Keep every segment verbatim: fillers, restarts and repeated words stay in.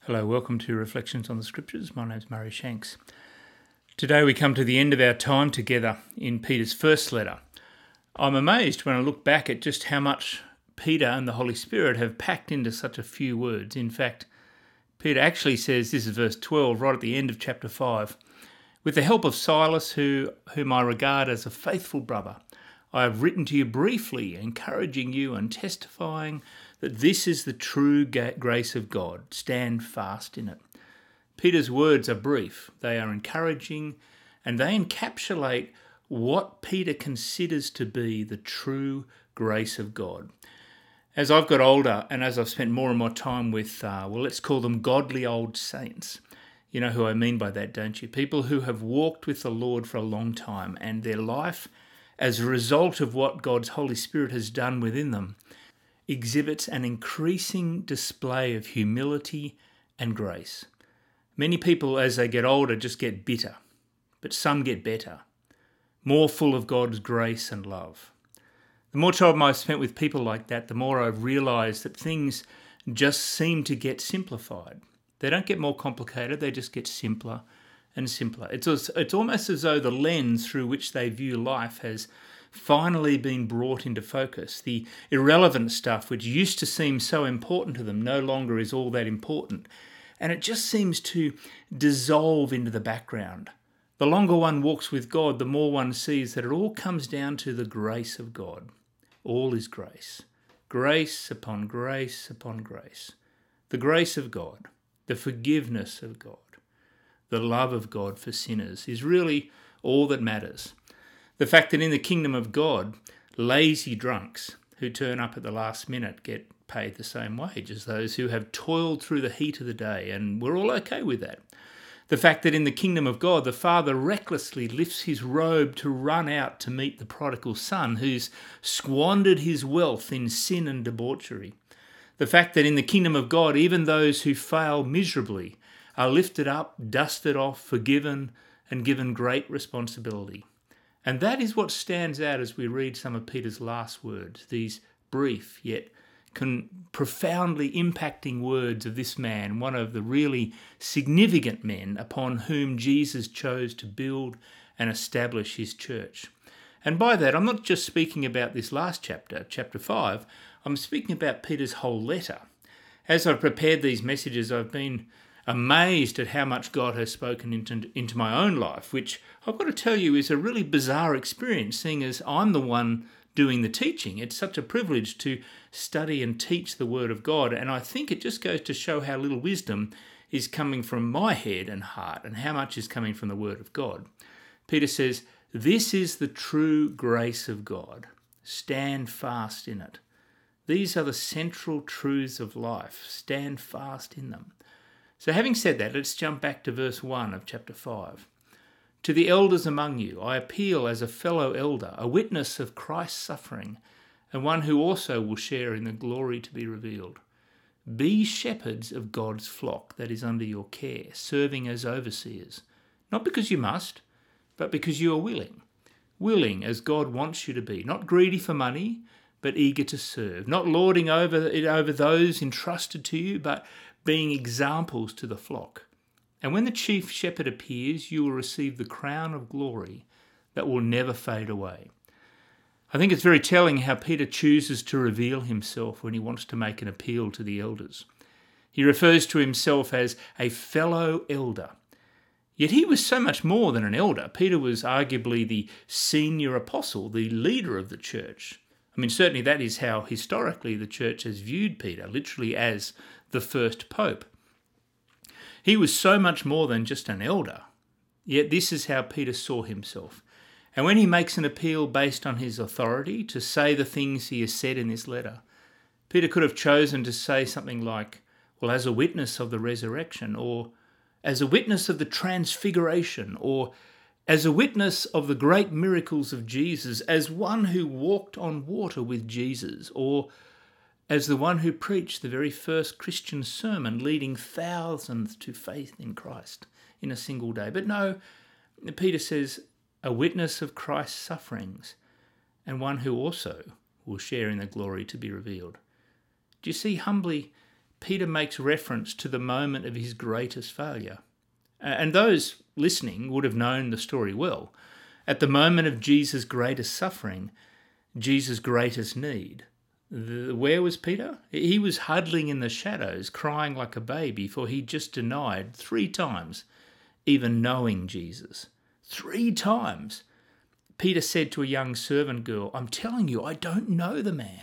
Hello, welcome to Reflections on the Scriptures. My name's Murray Shanks. Today we come to the end of our time together in Peter's first letter. I'm amazed when I look back at just how much Peter and the Holy Spirit have packed into such a few words. In fact, Peter actually says, this is verse twelve, right at the end of chapter five, "With the help of Silas, who, whom I regard as a faithful brother, I have written to you briefly, encouraging you and testifying that this is the true grace of God. Stand fast in it." Peter's words are brief, they are encouraging, and they encapsulate what Peter considers to be the true grace of God. As I've got older and as I've spent more and more time with, uh, well, let's call them godly old saints, you know who I mean by that, don't you? People who have walked with the Lord for a long time, and their life, as a result of what God's Holy Spirit has done within them, exhibits an increasing display of humility and grace. Many people, as they get older, just get bitter, but some get better, more full of God's grace and love. The more time I've spent with people like that, the more I've realised that things just seem to get simplified. They don't get more complicated, they just get simpler and simpler. It's, it's almost as though the lens through which they view life has finally been brought into focus. The irrelevant stuff which used to seem so important to them no longer is all that important. And it just seems to dissolve into the background. The longer one walks with God, the more one sees that it all comes down to the grace of God. All is grace. Grace upon grace upon grace. The grace of God, the forgiveness of God, the love of God for sinners is really all that matters. The fact that in the kingdom of God, lazy drunks who turn up at the last minute get paid the same wage as those who have toiled through the heat of the day, and we're all okay with that. The fact that in the kingdom of God, the Father recklessly lifts his robe to run out to meet the prodigal son who's squandered his wealth in sin and debauchery. The fact that in the kingdom of God, even those who fail miserably are lifted up, dusted off, forgiven, and given great responsibility. And that is what stands out as we read some of Peter's last words, these brief yet con- profoundly impacting words of this man, one of the really significant men upon whom Jesus chose to build and establish his church. And by that, I'm not just speaking about this last chapter, chapter five, I'm speaking about Peter's whole letter. As I've prepared these messages, I've been amazed at how much God has spoken into, into my own life, which I've got to tell you is a really bizarre experience, seeing as I'm the one doing the teaching. It's such a privilege to study and teach the Word of God, and I think it just goes to show how little wisdom is coming from my head and heart and how much is coming from the Word of God. Peter says, "This is the true grace of God. Stand fast in it." These are the central truths of life. Stand fast in them. So having said that, let's jump back to verse one of chapter five. "To the elders among you, I appeal as a fellow elder, a witness of Christ's suffering, and one who also will share in the glory to be revealed. Be shepherds of God's flock that is under your care, serving as overseers, not because you must, but because you are willing. Willing as God wants you to be, not greedy for money, but eager to serve, not lording over it over those entrusted to you, but being examples to the flock. And when the chief shepherd appears, you will receive the crown of glory that will never fade away." I think it's very telling how Peter chooses to reveal himself when he wants to make an appeal to the elders. He refers to himself as a fellow elder. Yet he was so much more than an elder. Peter was arguably the senior apostle, the leader of the church. I mean, certainly that is how historically the church has viewed Peter, literally as the first pope. He was so much more than just an elder, yet this is how Peter saw himself. And when he makes an appeal based on his authority to say the things he has said in this letter, Peter could have chosen to say something like, well, as a witness of the resurrection, or as a witness of the transfiguration, or as a witness of the great miracles of Jesus, as one who walked on water with Jesus, or as the one who preached the very first Christian sermon, leading thousands to faith in Christ in a single day. But no, Peter says, a witness of Christ's sufferings, and one who also will share in the glory to be revealed. Do you see, humbly, Peter makes reference to the moment of his greatest failure. And those listening would have known the story well. At the moment of Jesus' greatest suffering, Jesus' greatest need, the, where was Peter? He was huddling in the shadows, crying like a baby, for he just denied three times even knowing Jesus. Three times. Peter said to a young servant girl, "I'm telling you, I don't know the man."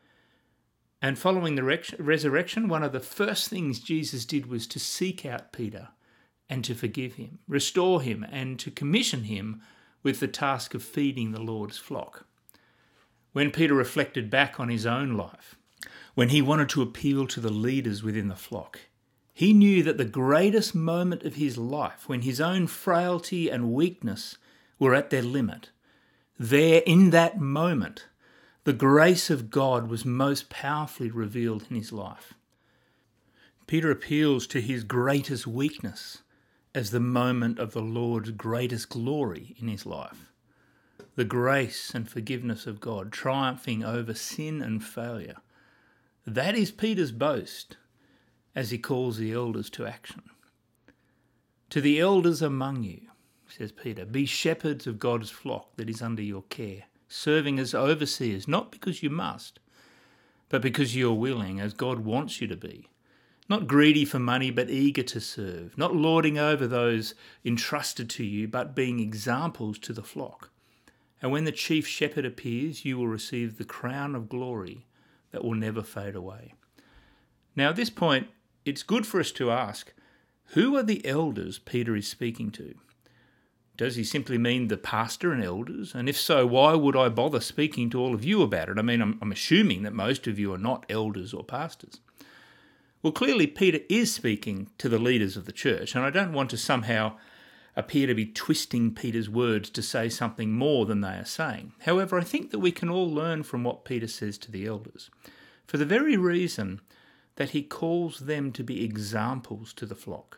And following the resurrection, one of the first things Jesus did was to seek out Peter and to forgive him, restore him, and to commission him with the task of feeding the Lord's flock. When Peter reflected back on his own life, when he wanted to appeal to the leaders within the flock, he knew that the greatest moment of his life, when his own frailty and weakness were at their limit, there in that moment, the grace of God was most powerfully revealed in his life. Peter appeals to his greatest weakness as the moment of the Lord's greatest glory in his life. The grace and forgiveness of God triumphing over sin and failure. That is Peter's boast as he calls the elders to action. To the elders among you, says Peter, be shepherds of God's flock that is under your care, serving as overseers, not because you must, but because you are willing, as God wants you to be. Not greedy for money, but eager to serve. Not lording over those entrusted to you, but being examples to the flock. And when the chief shepherd appears, you will receive the crown of glory that will never fade away. Now, at this point, it's good for us to ask, who are the elders Peter is speaking to? Does he simply mean the pastor and elders? And if so, why would I bother speaking to all of you about it? I mean, I'm, I'm assuming that most of you are not elders or pastors. Well, clearly Peter is speaking to the leaders of the church, and I don't want to somehow appear to be twisting Peter's words to say something more than they are saying. However, I think that we can all learn from what Peter says to the elders, for the very reason that he calls them to be examples to the flock.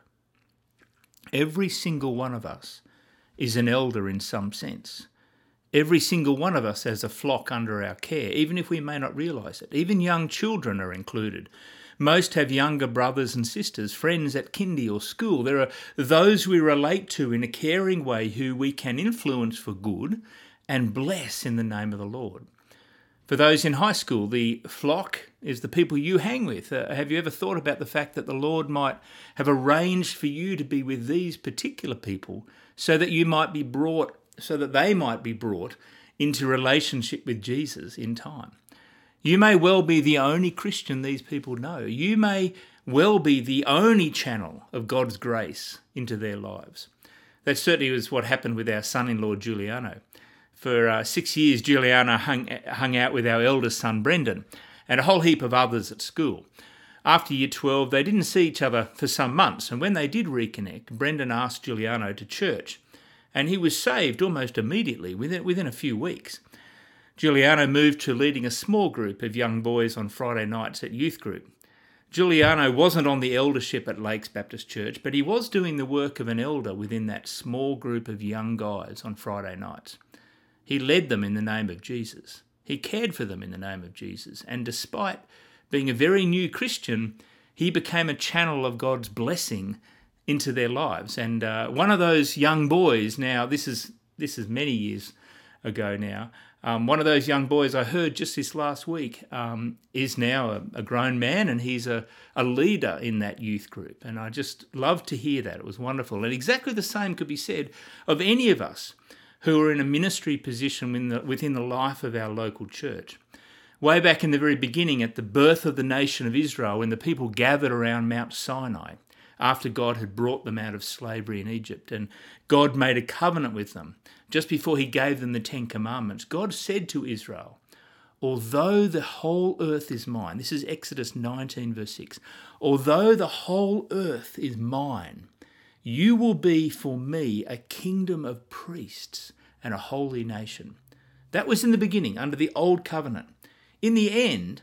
Every single one of us is an elder in some sense. Every single one of us has a flock under our care, even if we may not realise it. Even young children are included. Most have younger brothers and sisters, friends at kindy or school. There are those we relate to in a caring way who we can influence for good and bless in the name of the Lord. For those in high school, the flock is the people you hang with. Uh, have you ever thought about the fact that the Lord might have arranged for you to be with these particular people so that you might be brought, so that they might be brought into relationship with Jesus in time? You may well be the only Christian these people know. You may well be the only channel of God's grace into their lives. That certainly was what happened with our son-in-law, Giuliano. For uh, six years, Giuliano hung, hung out with our eldest son, Brendan, and a whole heap of others at school. After year twelve, they didn't see each other for some months, and when they did reconnect, Brendan asked Giuliano to church, and he was saved almost immediately, within, within a few weeks. Giuliano moved to leading a small group of young boys on Friday nights at youth group. Giuliano wasn't on the eldership at Lakes Baptist Church, but he was doing the work of an elder within that small group of young guys on Friday nights. He led them in the name of Jesus. He cared for them in the name of Jesus. And despite being a very new Christian, he became a channel of God's blessing into their lives. And uh, one of those young boys, now this is this is many years ago now, um, one of those young boys I heard just this last week um, is now a, a grown man, and he's a, a leader in that youth group. And I just loved to hear that. It was wonderful. And exactly the same could be said of any of us who are in a ministry position within the, within the life of our local church. Way back in the very beginning, at the birth of the nation of Israel, when the people gathered around Mount Sinai, after God had brought them out of slavery in Egypt, and God made a covenant with them, just before he gave them the Ten Commandments, God said to Israel, although the whole earth is mine, this is Exodus nineteen verse six, although the whole earth is mine, you will be for me a kingdom of priests and a holy nation. That was in the beginning, under the old covenant. In the end,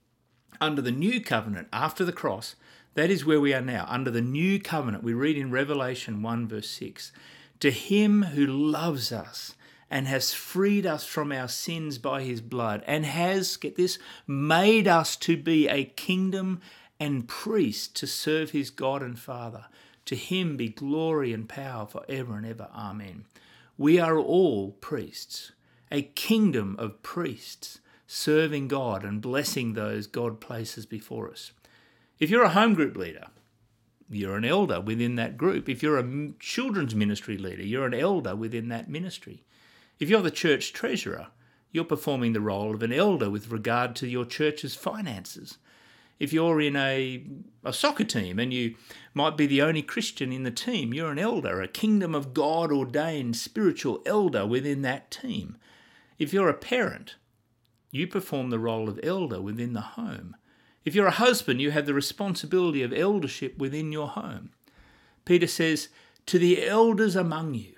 under the new covenant, after the cross, that is where we are now. Under the new covenant, we read in Revelation one verse six, to him who loves us and has freed us from our sins by his blood and has, get this, made us to be a kingdom and priest to serve his God and Father. To him be glory and power for ever and ever. Amen. We are all priests, a kingdom of priests, serving God and blessing those God places before us. If you're a home group leader, you're an elder within that group. If you're a children's ministry leader, you're an elder within that ministry. If you're the church treasurer, you're performing the role of an elder with regard to your church's finances. If you're in a, a soccer team and you might be the only Christian in the team, you're an elder, a kingdom of God ordained spiritual elder within that team. If you're a parent, you perform the role of elder within the home. If you're a husband, you have the responsibility of eldership within your home. Peter says, to the elders among you,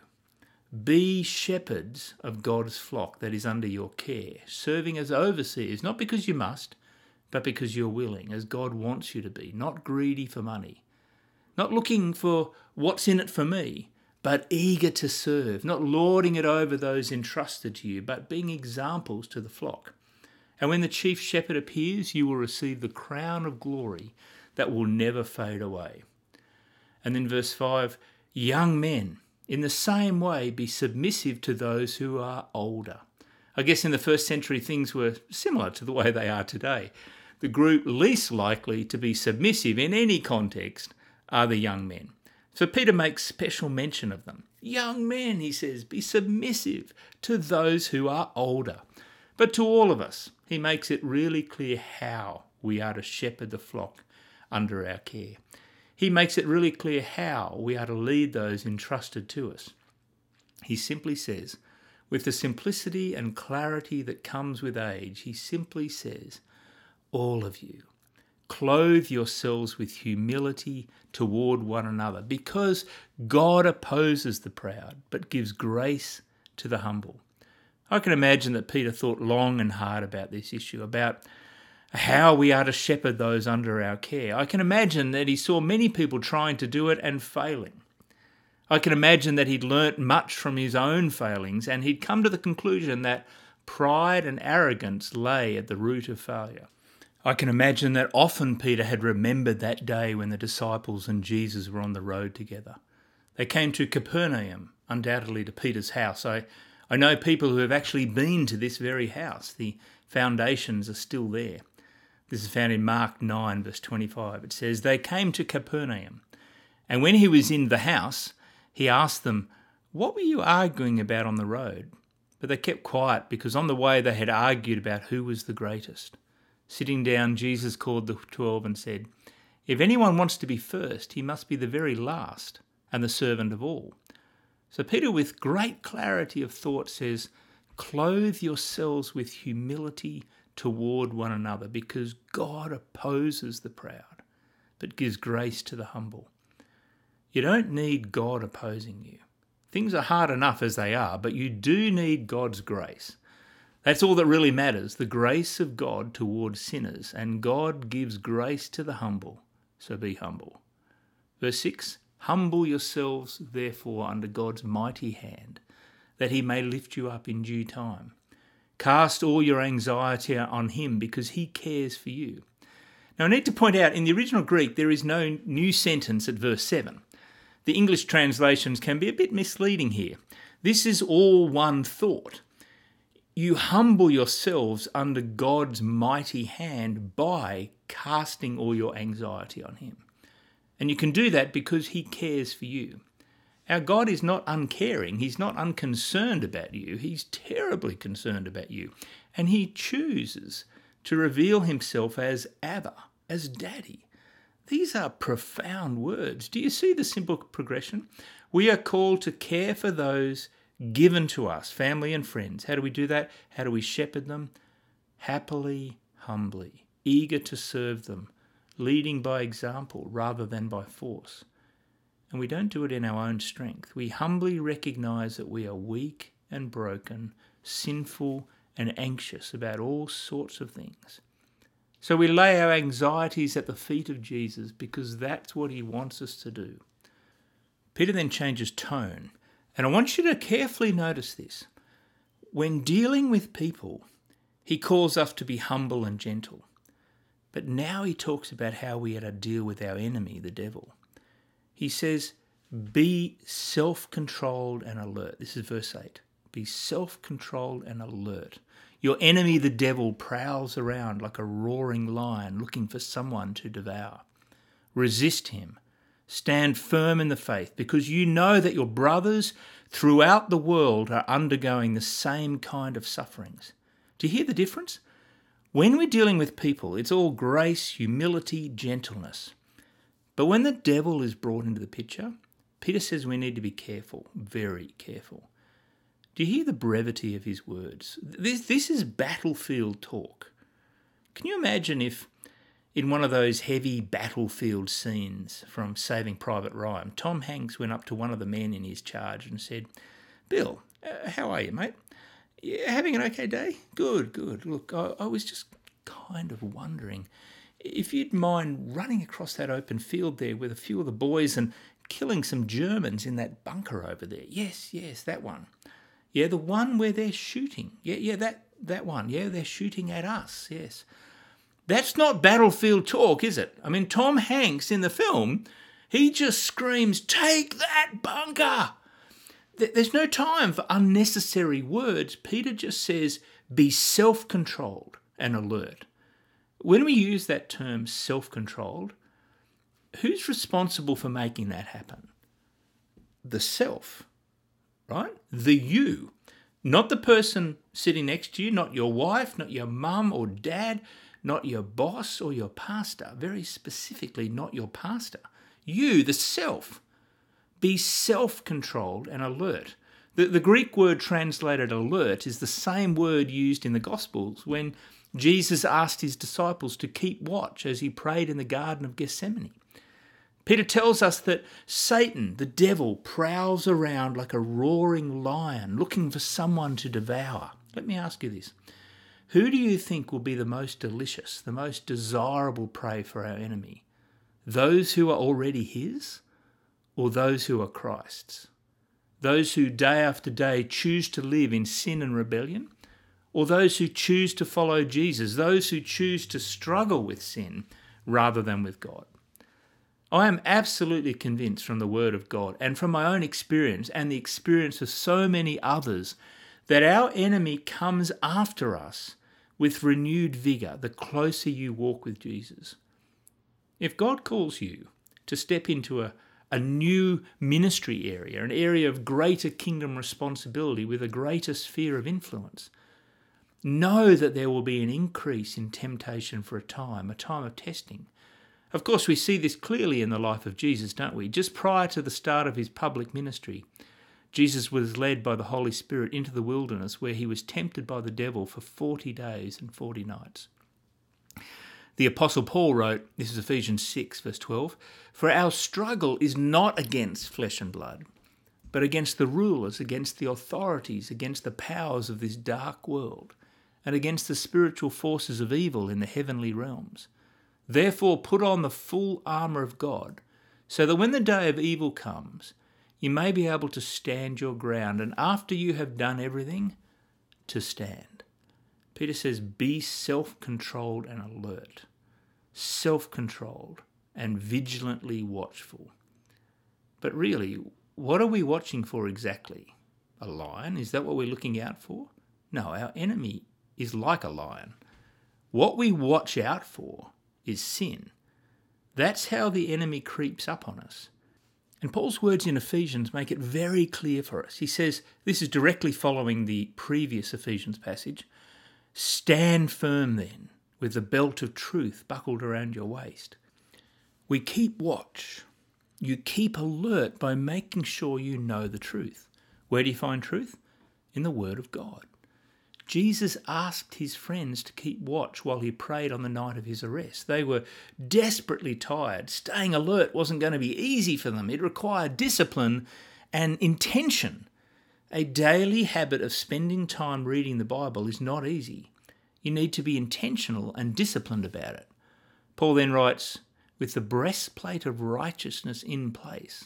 be shepherds of God's flock that is under your care, serving as overseers, not because you must, but because you're willing, as God wants you to be, not greedy for money, not looking for what's in it for me, but eager to serve, not lording it over those entrusted to you, but being examples to the flock. And when the chief shepherd appears, you will receive the crown of glory that will never fade away. And then verse five, young men, in the same way, be submissive to those who are older. I guess in the first century, things were similar to the way they are today. The group least likely to be submissive in any context are the young men. So Peter makes special mention of them. Young men, he says, be submissive to those who are older. But to all of us, he makes it really clear how we are to shepherd the flock under our care. He makes it really clear how we are to lead those entrusted to us. He simply says, with the simplicity and clarity that comes with age, he simply says, all of you, clothe yourselves with humility toward one another, because God opposes the proud, but gives grace to the humble. I can imagine that Peter thought long and hard about this issue, about how we are to shepherd those under our care. I can imagine that he saw many people trying to do it and failing. I can imagine that he'd learnt much from his own failings, and he'd come to the conclusion that pride and arrogance lay at the root of failure. I can imagine that often Peter had remembered that day when the disciples and Jesus were on the road together. They came to Capernaum, undoubtedly to Peter's house. I, I know people who have actually been to this very house. The foundations are still there. This is found in Mark nine, verse twenty-five. It says, they came to Capernaum, and when he was in the house, he asked them, what were you arguing about on the road? But they kept quiet, because on the way they had argued about who was the greatest. Sitting down, Jesus called the twelve and said, if anyone wants to be first, he must be the very last and the servant of all. So Peter, with great clarity of thought, says, clothe yourselves with humility toward one another, because God opposes the proud, but gives grace to the humble. You don't need God opposing you. Things are hard enough as they are, but you do need God's grace. That's all that really matters, the grace of God towards sinners, and God gives grace to the humble, so be humble. Verse six, humble yourselves, therefore, under God's mighty hand, that he may lift you up in due time. Cast all your anxiety on him, because he cares for you. Now, I need to point out, in the original Greek, there is no new sentence at verse seven. The English translations can be a bit misleading here. This is all one thought. You humble yourselves under God's mighty hand by casting all your anxiety on him. And you can do that because he cares for you. Our God is not uncaring. He's not unconcerned about you. He's terribly concerned about you. And he chooses to reveal himself as Abba, as Daddy. These are profound words. Do you see the simple progression? We are called to care for those given to us, family and friends. How do we do that? How do we shepherd them? Happily, humbly, eager to serve them, leading by example rather than by force. And we don't do it in our own strength. We humbly recognize that we are weak and broken, sinful and anxious about all sorts of things. So we lay our anxieties at the feet of Jesus because that's what he wants us to do. Peter then changes tone, and I want you to carefully notice this. When dealing with people, he calls us to be humble and gentle. But now he talks about how we are to deal with our enemy, the devil. He says, be self-controlled and alert. This is verse eight. Be self-controlled and alert. Your enemy, the devil, prowls around like a roaring lion looking for someone to devour. Resist him. Stand firm in the faith, because you know that your brothers throughout the world are undergoing the same kind of sufferings. Do you hear the difference? When we're dealing with people, it's all grace, humility, gentleness. But when the devil is brought into the picture, Peter says we need to be careful, very careful. Do you hear the brevity of his words? This, this is battlefield talk. Can you imagine if in one of those heavy battlefield scenes from Saving Private Ryan, Tom Hanks went up to one of the men in his charge and said, Bill, uh, how are you, mate? You having an okay day? Good, good. Look, I, I was just kind of wondering if you'd mind running across that open field there with a few of the boys and killing some Germans in that bunker over there. Yes, yes, that one. Yeah, the one where they're shooting. Yeah, yeah, that, that one. Yeah, they're shooting at us, yes. That's not battlefield talk, is it? I mean, Tom Hanks in the film, he just screams, take that bunker. There's no time for unnecessary words. Peter just says, be self-controlled and alert. When we use that term self-controlled, who's responsible for making that happen? The self, right? The you. Not the person sitting next to you, not your wife, not your mum or dad, not your boss or your pastor. Very specifically, not your pastor. You, the self. Be self-controlled and alert. The, the Greek word translated alert is the same word used in the Gospels when Jesus asked his disciples to keep watch as he prayed in the Garden of Gethsemane. Peter tells us that Satan, the devil, prowls around like a roaring lion looking for someone to devour. Let me ask you this. Who do you think will be the most delicious, the most desirable prey for our enemy? Those who are already his, or those who are Christ's? Those who day after day choose to live in sin and rebellion, or those who choose to follow Jesus, those who choose to struggle with sin rather than with God? I am absolutely convinced from the Word of God and from my own experience and the experience of so many others that our enemy comes after us with renewed vigour the closer you walk with Jesus. If God calls you to step into a, a new ministry area, an area of greater kingdom responsibility with a greater sphere of influence, know that there will be an increase in temptation for a time, a time of testing. Of course, we see this clearly in the life of Jesus, don't we? Just prior to the start of his public ministry, Jesus was led by the Holy Spirit into the wilderness where he was tempted by the devil for forty days and forty nights. The Apostle Paul wrote, this is Ephesians six, verse twelve, "For our struggle is not against flesh and blood, but against the rulers, against the authorities, against the powers of this dark world, and against the spiritual forces of evil in the heavenly realms. Therefore put on the full armour of God, so that when the day of evil comes, you may be able to stand your ground, and after you have done everything, to stand." Peter says, be self-controlled and alert, self-controlled and vigilantly watchful. But really, what are we watching for exactly? A lion? Is that what we're looking out for? No, our enemy is like a lion. What we watch out for is sin. That's how the enemy creeps up on us. And Paul's words in Ephesians make it very clear for us. He says, this is directly following the previous Ephesians passage, "Stand firm then, with the belt of truth buckled around your waist." We keep watch. You keep alert by making sure you know the truth. Where do you find truth? In the Word of God. Jesus asked his friends to keep watch while he prayed on the night of his arrest. They were desperately tired. Staying alert wasn't going to be easy for them. It required discipline and intention. A daily habit of spending time reading the Bible is not easy. You need to be intentional and disciplined about it. Paul then writes, with the breastplate of righteousness in place,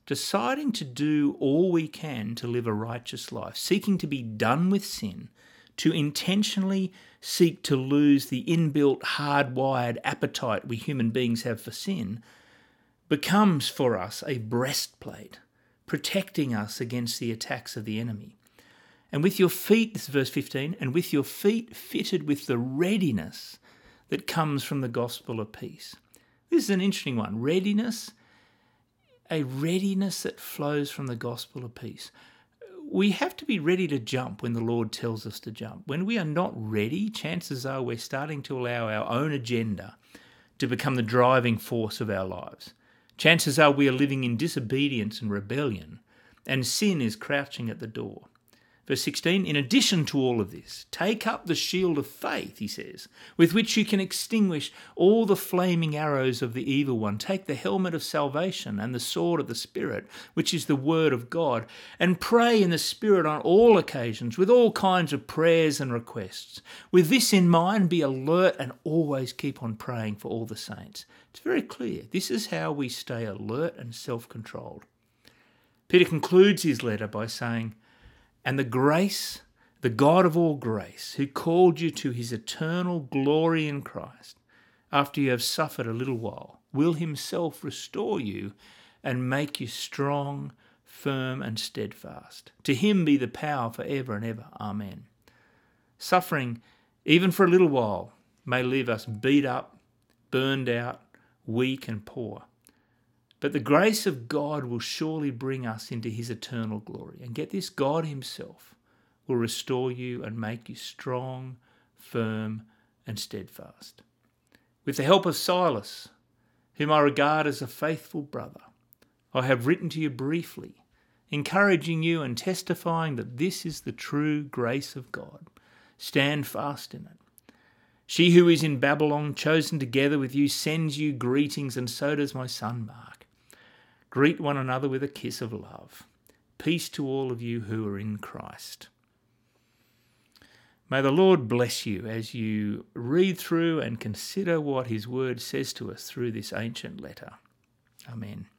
deciding to do all we can to live a righteous life, seeking to be done with sin, to intentionally seek to lose the inbuilt, hardwired appetite we human beings have for sin, becomes for us a breastplate, protecting us against the attacks of the enemy. And with your feet, this is verse fifteen, and with your feet fitted with the readiness that comes from the gospel of peace. This is an interesting one. Readiness, a readiness that flows from the gospel of peace. We have to be ready to jump when the Lord tells us to jump. When we are not ready, chances are we're starting to allow our own agenda to become the driving force of our lives. Chances are we are living in disobedience and rebellion, and sin is crouching at the door. Verse sixteen, in addition to all of this, take up the shield of faith, he says, with which you can extinguish all the flaming arrows of the evil one. Take the helmet of salvation and the sword of the Spirit, which is the word of God, and pray in the Spirit on all occasions with all kinds of prayers and requests. With this in mind, be alert and always keep on praying for all the saints. It's very clear. This is how we stay alert and self-controlled. Peter concludes his letter by saying, and the grace, the God of all grace, who called you to his eternal glory in Christ, after you have suffered a little while, will himself restore you and make you strong, firm and steadfast. To him be the power for ever and ever. Amen. Suffering, even for a little while, may leave us beat up, burned out, weak and poor. But the grace of God will surely bring us into his eternal glory. And get this, God himself will restore you and make you strong, firm and steadfast. With the help of Silas, whom I regard as a faithful brother, I have written to you briefly, encouraging you and testifying that this is the true grace of God. Stand fast in it. She who is in Babylon, chosen together with you, sends you greetings, and so does my son Mark. Greet one another with a kiss of love. Peace to all of you who are in Christ. May the Lord bless you as you read through and consider what his word says to us through this ancient letter. Amen.